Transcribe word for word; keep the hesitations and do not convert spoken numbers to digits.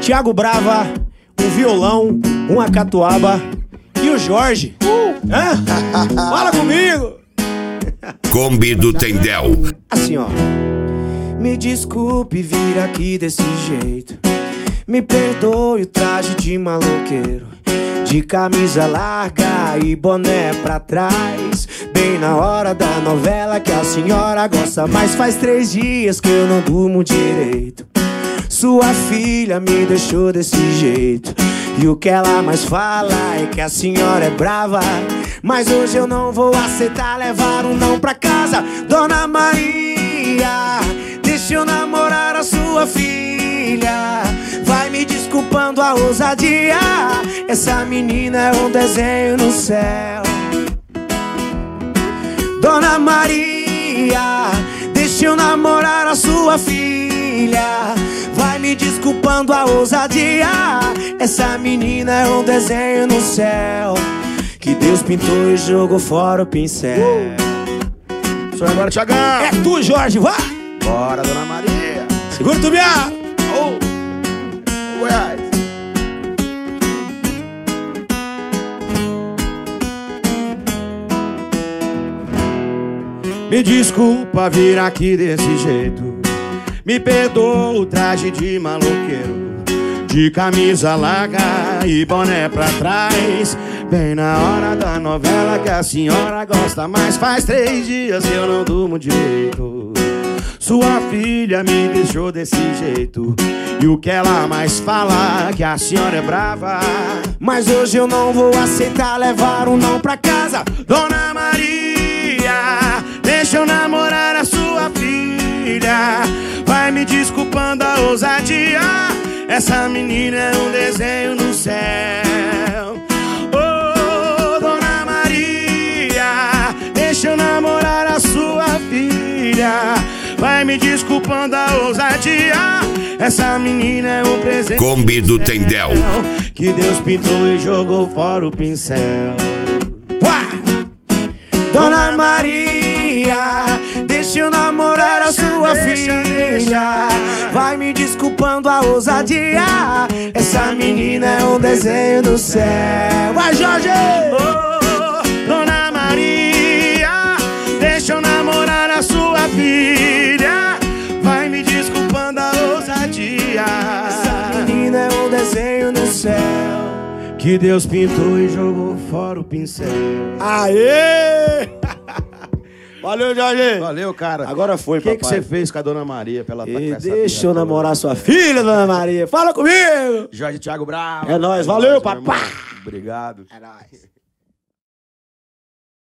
Thiago Brava, um violão, uma catuaba e o Jorge. Uh. Hã? Fala comigo! Kombi do Tendel. Assim, ó. Me desculpe vir aqui desse jeito. Me perdoe o traje de maloqueiro, de camisa larga e boné pra trás, bem na hora da novela que a senhora gosta. Mas faz três dias que eu não durmo direito. Sua filha me deixou desse jeito, e o que ela mais fala é que a senhora é brava. Mas hoje eu não vou aceitar levar um não pra casa. Dona Maria, deixa eu namorar a sua filha. Vai me desculpando a ousadia, essa menina é um desenho no céu. Dona Maria, deixa eu namorar a sua filha. Vai me desculpando a ousadia, essa menina é um desenho no céu, que Deus pintou e jogou fora o pincel. uh. Sou agora, Thiagão. É tu, Jorge, vai! Bora, Dona Maria. Segura o tubiá! Oh. Goiás. Me desculpa vir aqui desse jeito. Me perdoa o traje de maloqueiro, de camisa larga e boné pra trás, bem na hora da novela que a senhora gosta. Mas faz três dias que eu não durmo direito. Sua filha me deixou desse jeito, e o que ela mais fala é que a senhora é brava. Mas hoje eu não vou aceitar levar um não pra casa. Dona Maria, deixa eu namorar a sua filha. Vai me desculpando a ousadia, essa menina é um desenho no céu. Oh, Dona Maria, deixa eu namorar a sua filha. Vai me desculpando a ousadia, essa menina é um presente. Kombi do Tendel. Que Deus pintou e jogou fora o pincel. Uá! Dona Maria, deixa eu namorar a sua filha. Vai me desculpando a ousadia, essa menina é um desenho do céu. Vai, Jorge! Oh, Dona Maria, deixa eu namorar a sua filha. Vai me desculpando a ousadia, essa menina é um desenho no céu, que Deus pintou e jogou fora o pincel. Aê! Valeu, Jorge! Valeu, cara. Agora foi, O que papai. que você fez com a Dona Maria pra ela tá com E essa deixa eu vida namorar toda? sua filha, Dona Maria. Fala comigo! Jorge Thiago Bravo. É nóis, valeu, meu papai. irmão. Obrigado. É nóis.